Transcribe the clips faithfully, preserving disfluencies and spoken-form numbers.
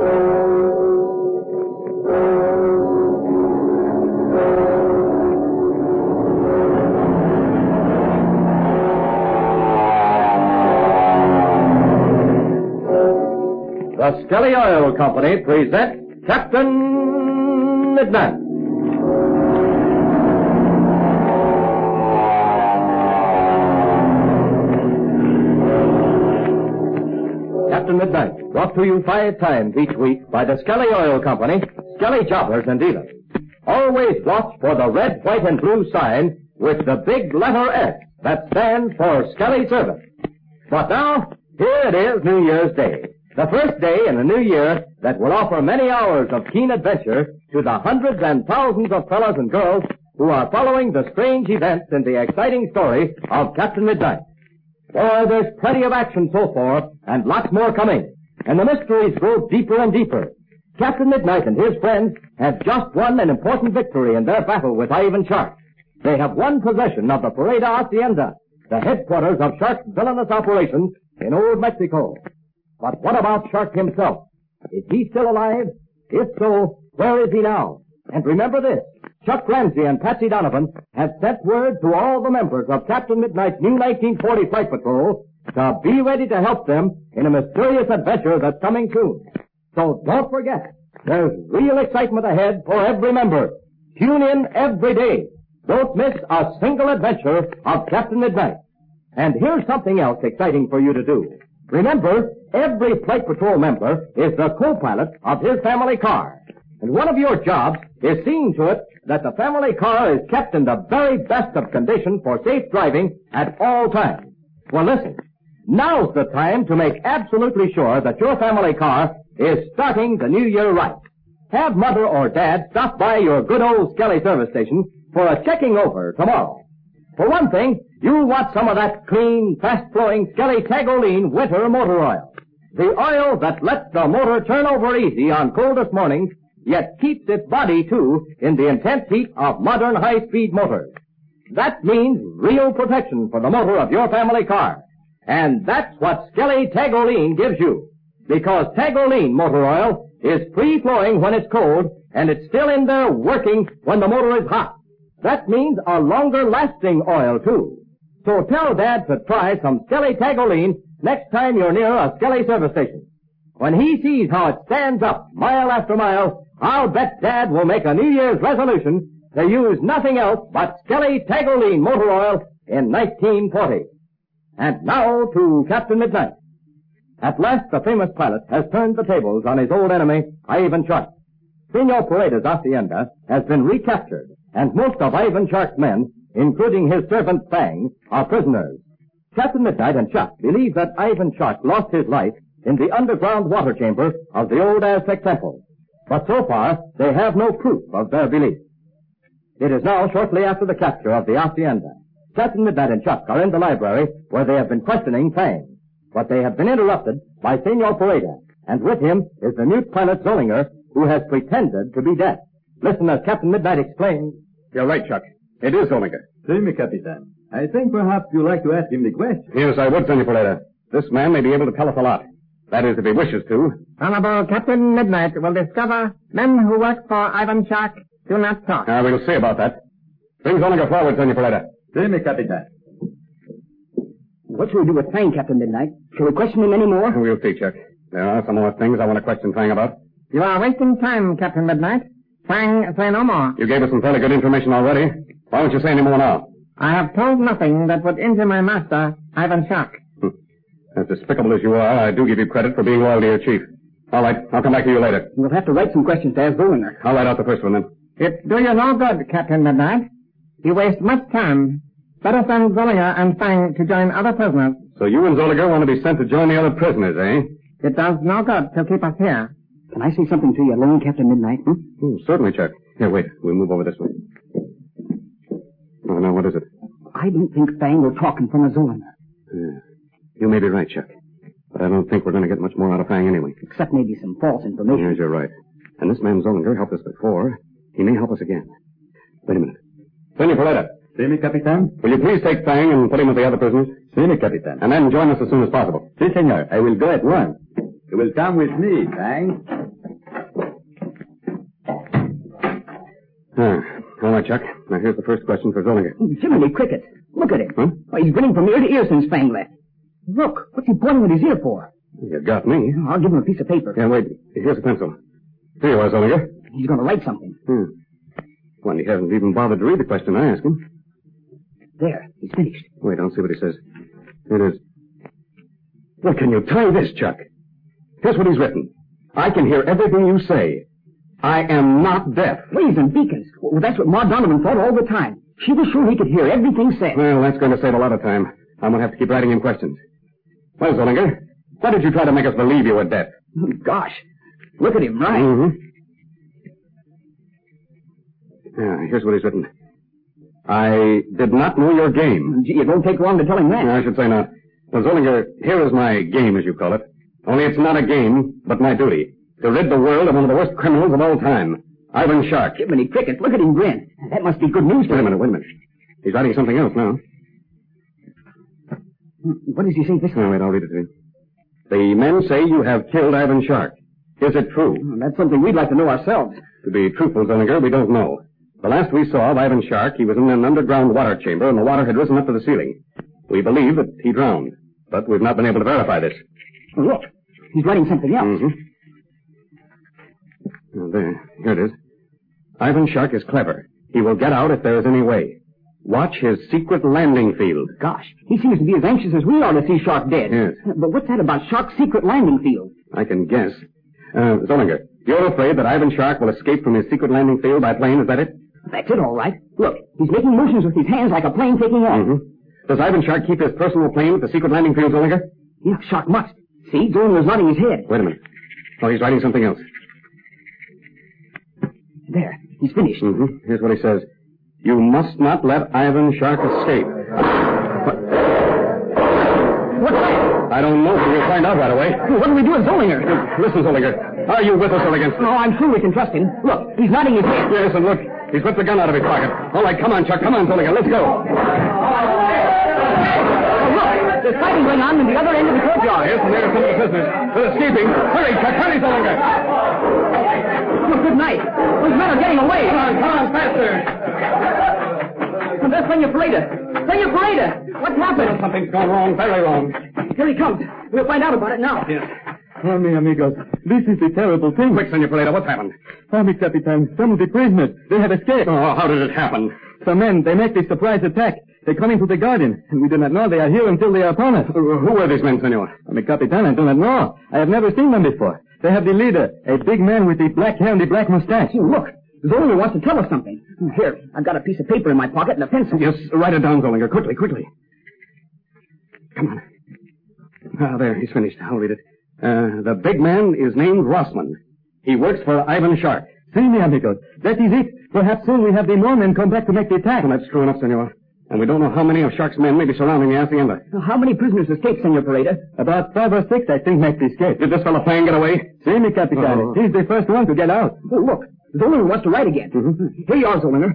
The Skelly Oil Company presents Captain Midnight. Captain Midnight, brought to you five times each week by the Skelly Oil Company, Skelly Jobbers and Dealers. Always watch for the red, white, and blue sign with the big letter S that stands for Skelly Service. But now, here it is New Year's Day. The first day in the new year that will offer many hours of keen adventure to the hundreds and thousands of fellows and girls who are following the strange events in the exciting story of Captain Midnight. Boy, there's plenty of action so far, and lots more coming. And the mysteries grow deeper and deeper. Captain Midnight and his friends have just won an important victory in their battle with Ivan Shark. They have won possession of the Parada Hacienda, the headquarters of Shark's villainous operations in Old Mexico. But what about Shark himself? Is he still alive? If so, where is he now? And remember this, Chuck Ramsey and Patsy Donovan have sent word to all the members of Captain Midnight's new nineteen forty Flight Patrol to be ready to help them in a mysterious adventure that's coming soon. So don't forget, there's real excitement ahead for every member. Tune in every day. Don't miss a single adventure of Captain Midnight. And here's something else exciting for you to do. Remember, every Flight Patrol member is the co-pilot of his family car. And one of your jobs is seeing to it that the family car is kept in the very best of condition for safe driving at all times. Well, listen, now's the time to make absolutely sure that your family car is starting the new year right. Have Mother or Dad stop by your good old Skelly service station for a checking over tomorrow. For one thing, you'll want some of that clean, fast-flowing Skelly Tagoline winter motor oil. The oil that lets the motor turn over easy on coldest mornings, yet keeps its body, too, in the intense heat of modern high-speed motors. That means real protection for the motor of your family car. And that's what Skelly Tagoline gives you. Because Tagoline motor oil is free-flowing when it's cold, and it's still in there working when the motor is hot. That means a longer-lasting oil, too. So tell Dad to try some Skelly Tagoline next time you're near a Skelly service station. When he sees how it stands up mile after mile, I'll bet Dad will make a New Year's resolution to use nothing else but Skelly Tagoline motor oil in nineteen forty. And now to Captain Midnight. At last the famous pilot has turned the tables on his old enemy, Ivan Shark. Senor Pareda's Hacienda has been recaptured, and most of Ivan Shark's men, including his servant Fang, are prisoners. Captain Midnight and Chuck believe that Ivan Shark lost his life in the underground water chamber of the old Aztec temple. But so far, they have no proof of their belief. It is now shortly after the capture of the Hacienda. Captain Midnight and Chuck are in the library where they have been questioning Fang. But they have been interrupted by Senor Pareda, and with him is the mute pilot Zollinger, who has pretended to be deaf. Listen as Captain Midnight explains. You're right, Chuck. It is Zollinger. See me, Capitan. I think perhaps you'd like to ask him the question. Yes, I would, Senor Pareda. This man may be able to tell us a lot. That is, if he wishes to. Honorable Captain Midnight will discover men who work for Ivan Shark do not talk. Ah, uh, we'll see about that. Bring Zollinger forward, Senor Pareda. See me, Capitan. What shall we do with Fang, Captain Midnight? Shall we question him any more? We'll see, Chuck. There are some more things I want to question Fang about. You are wasting time, Captain Midnight. Fang, say no more. You gave us some fairly good information already. Why don't you say any more now? I have told nothing that would injure my master, Ivan Shark. Hmm. As despicable as you are, I do give you credit for being loyal to your chief. All right, I'll come back to you later. We'll have to write some questions to ask Zollinger. I'll write out the first one, then. It do you no good, Captain Midnight. You waste much time. Better send Zollinger and Fang to join other prisoners. So you and Zollinger want to be sent to join the other prisoners, eh? It does no good to keep us here. Can I say something to you alone, Captain Midnight? Hmm? Oh, certainly, Chuck. Here, wait. We'll move over this way. Oh, no, what is it? I don't think Fang will talk in front of Zollinger. Yeah. You may be right, Chuck. But I don't think we're going to get much more out of Fang anyway. Except maybe some false information. Yes, you're right. And this man Zollinger helped us before. He may help us again. Wait a minute. Senor Pareda. See me, Capitan? Will you please take Fang and put him with the other prisoners? See me, Capitan. And then join us as soon as possible. Si, senor. I will go at once. You will come with me, Fang. Huh. All right, Chuck. Now, here's the first question for Zollinger. Jiminy Cricket. Look at him. Huh? Oh, he's grinning from ear to ear since Fang left. Look, what's he pointing at his ear for? You got me. I'll give him a piece of paper. Yeah, wait. Here's a pencil. Here you are, Zollinger. He's going to write something. Hmm. Well, he hasn't even bothered to read the question I asked him. There, he's finished. Wait, I'll see what he says. It is. Well, can you try this, Chuck? Here's what he's written. I can hear everything you say. I am not deaf. Waves and beacons. Well, that's what Ma Donovan thought all the time. She was sure he could hear everything said. Well, that's going to save a lot of time. I'm going to have to keep writing him questions. Well, Zollinger, why did you try to make us believe you were deaf? Gosh, look at him, right? Mm-hmm. Yeah, here's what he's written. I did not know your game. Gee, it won't take long to tell him that. No, I should say not. Well, Zollinger, here is my game, as you call it. Only it's not a game, but my duty. To rid the world of one of the worst criminals of all time. Ivan Shark. Jiminy Cricket, look at him grin. That must be good news for Wait a him. minute, wait a minute. He's writing something else now. What does he say this Oh, time? wait, I'll read it to you. The men say you have killed Ivan Shark. Is it true? Well, that's something we'd like to know ourselves. To be truthful, Zollinger, we don't know. The last we saw of Ivan Shark, he was in an underground water chamber, and the water had risen up to the ceiling. We believe that he drowned, but we've not been able to verify this. Well, look, he's writing something else. Mm-hmm. Now, there. Here it is. Ivan Shark is clever. He will get out if there is any way. Watch his secret landing field. Gosh, he seems to be as anxious as we are to see Shark dead. Yes. But what's that about Shark's secret landing field? I can guess. Uh, Zollinger, you're afraid that Ivan Shark will escape from his secret landing field by plane, is that it? That's it, all right. Look, he's making motions with his hands like a plane taking off. Mm-hmm. Does Ivan Shark keep his personal plane at the secret landing field, Zollinger? Yeah, Shark must. See, Zollinger's nodding his head. Wait a minute. Oh, he's writing something else. There, he's finished. Mm-hmm. Here's what he says. You must not let Ivan Shark escape. What? What's that? I don't know, but we'll find out right away. What do we do with Zollinger? Listen, Zollinger. Are you with us or against us? No, I'm sure we can trust him. Look, he's nodding his head. Yes, and look. He's whipped the gun out of his pocket. All right, come on, Chuck. Come on, Zollinger. Let's go. Oh, look, there's fighting going on in the other end of the courtyard. Yes, and there's some of the prisoners. They're escaping. Hurry, Chuck. Hurry, Zollinger. Oh, good night. Those men are getting away. Come on, come on, faster. And there's Senor Pareda. Senor Pareda! What's happened? Something's gone wrong, very wrong. Here he comes. We'll find out about it now. Yes. Oh, mi amigos, this is the terrible thing. Quick, Senor Paleta, what's happened? Oh, mi Capitan, some of the prisoners, they have escaped. Oh, how did it happen? Some men, they make a surprise attack. They come into the garden, and we do not know they are here until they are upon us. Uh, who were these men, Senor? Oh, mi Capitan, I do not know. I have never seen them before. They have the leader, a big man with the black hair and the black mustache. Oh, look, Zollinger wants to tell us something. Here, I've got a piece of paper in my pocket and a pencil. Yes, write it down, Zollinger. Quickly, quickly. Come on. Ah, there, he's finished. I'll read it. Uh, the big man is named Rossman. He works for Ivan Shark. See, mi amigos, that is it. Perhaps soon we have the Norman come back to make the attack. Well, that's true enough, Senor. And we don't know how many of Shark's men may be surrounding the hacienda. How many prisoners escaped, Senor Pareda? About five or six, I think, make the escape. Did this fellow Fang get away? See, mi Capitan, Oh. he's the first one to get out. Oh, look, Zollinger wants to write again. Mm-hmm. Here you are, Zollinger.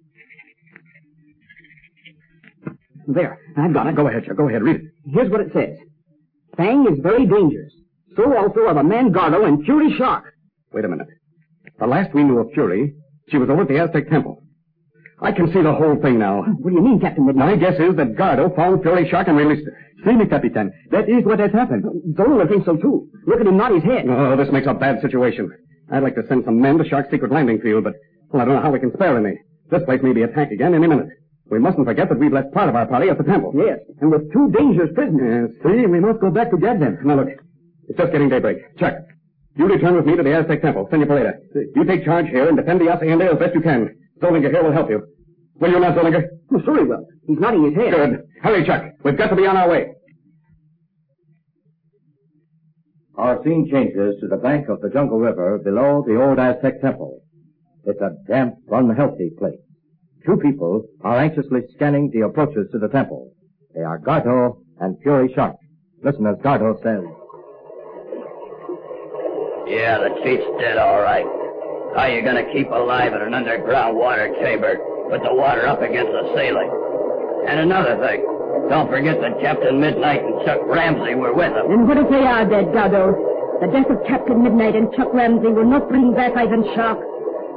There, I've got it. Go ahead, Chuck. Go ahead. Read it. Here's what it says. Fang is very dangerous. So also are the man Gardo and Fury Shark. Wait a minute. The last we knew of Fury, she was over at the Aztec Temple. I can see the whole thing now. What do you mean, Captain Midnight? My guess is that Gardo found Fury Shark and released her. See, mi Capitan, that is what has happened. Zollinger thinks so, too. Look at him nod his head. Oh, this makes a bad situation. I'd like to send some men to Shark's secret landing field, but, well, I don't know how we can spare any. This place may be attacked again any minute. We mustn't forget that we've left part of our party at the temple. Yes, and with two dangerous prisoners. Yes. See, we must go back to get them. Now, look. It's just getting daybreak. Chuck, you return with me to the Aztec Temple. Senor Paleta, you take charge here and defend the hacienda as best you can. Zollinger here will help you. Will you not, Zollinger? Oh, sure he will. He's nodding his head. Good. Hurry, Chuck. We've got to be on our way. Our scene changes to the bank of the Jungle River below the old Aztec Temple. It's a damp, unhealthy place. Two people are anxiously scanning the approaches to the temple. They are Gardo and Fury Shark. Listen as Gardo says. Yeah, the chief's dead, all right. How you gonna keep alive in an underground water chamber with the water up against the ceiling? And another thing, don't forget that Captain Midnight and Chuck Ramsey were with him. And what if they are dead, Gardo? The death of Captain Midnight and Chuck Ramsey will not bring back Ivan Shark.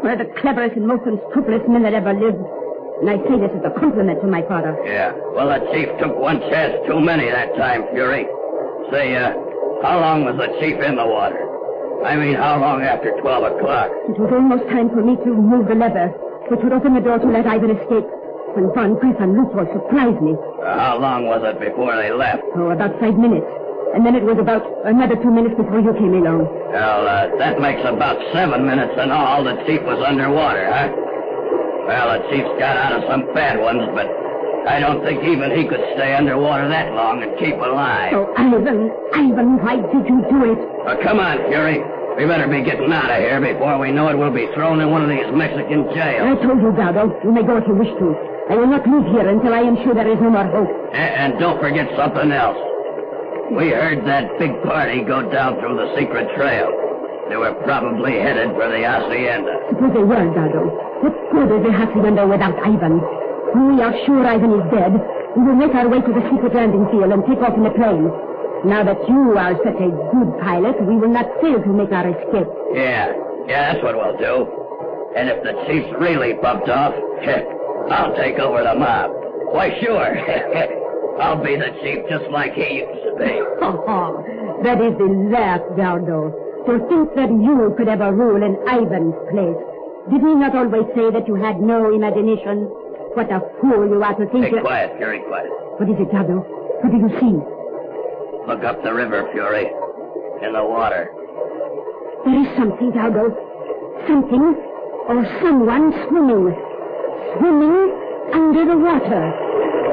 One of the cleverest and most unscrupulous men that ever lived. And I say this as a compliment to my father. Yeah, well, the chief took one chance too many that time, Fury. Say, uh, how long was the chief in the water? I mean, how long after twelve o'clock? It was almost time for me to move the lever, which would open the door to let Ivan escape, when Von Priest and Luthor surprised me. Uh, how long was it before they left? Oh, about five minutes. And then it was about another two minutes before you came along. Well, uh, that makes about seven minutes in all the chief was underwater, huh? Well, the chief's got out of some bad ones, but I don't think even he could stay underwater that long and keep alive. Oh, Ivan, Ivan, why did you do it? Uh, come on, Fury. We better be getting out of here before we know it. We'll be thrown in one of these Mexican jails. I told you, Gardo. You may go if you wish to. I will not leave here until I am sure there is no more hope. And, and don't forget something else. We heard that big party go down through the secret trail. They were probably headed for the hacienda. Suppose they were, Gardo. What good is the hacienda without Ivan? When we are sure Ivan is dead, we will make our way to the secret landing field and take off in the plane. Now that you are such a good pilot, we will not fail to make our escape. Yeah, yeah, that's what we'll do. And if the chief's really bumped off, heck, I'll take over the mob. Why, sure. I'll be the chief just like he used to be. Oh, that is the last, Gardo. To think that you could ever rule in Ivan's place. Did he not always say that you had no imagination? What a fool you are to think... Be quiet, Fury, quiet. What is it, Gardo? What do you see? Look up the river, Fury. In the water. There is something, Gardo. Something or someone swimming. Swimming under the water.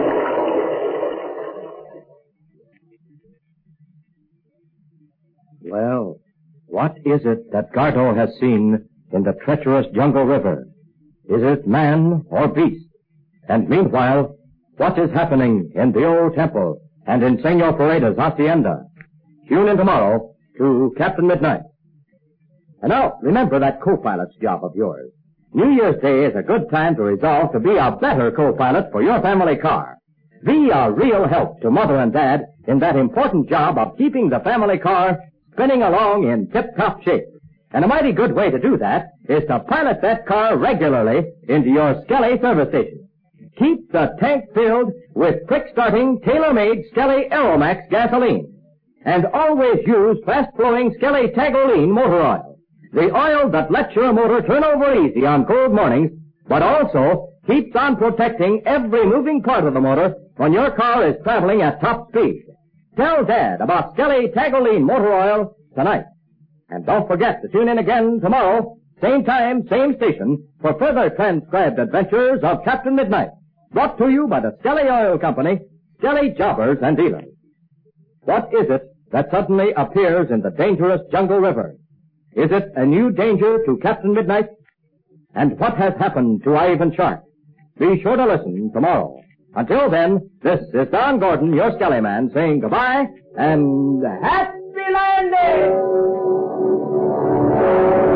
Well, what is it that Gardo has seen in the treacherous jungle river? Is it man or beast? And meanwhile, what is happening in the old temple and in Senor Pareda's hacienda? Tune in tomorrow to Captain Midnight. And now, remember that co-pilot's job of yours. New Year's Day is a good time to resolve to be a better co-pilot for your family car. Be a real help to Mother and Dad in that important job of keeping the family car spinning along in tip-top shape. And a mighty good way to do that is to pilot that car regularly into your Skelly service station. Keep the tank filled with quick-starting, tailor-made Skelly Aeromax gasoline. And always use fast-flowing Skelly Tagoline motor oil. The oil that lets your motor turn over easy on cold mornings, but also keeps on protecting every moving part of the motor when your car is traveling at top speed. Tell Dad about Skelly Tagoline motor oil tonight. And don't forget to tune in again tomorrow, same time, same station, for further transcribed adventures of Captain Midnight. Brought to you by the Skelly Oil Company, Skelly Jobbers and Dealers. What is it that suddenly appears in the dangerous jungle river? Is it a new danger to Captain Midnight? And what has happened to Ivan Sharp? Be sure to listen tomorrow. Until then, this is Don Gordon, your Skelly Man, saying goodbye and happy landing!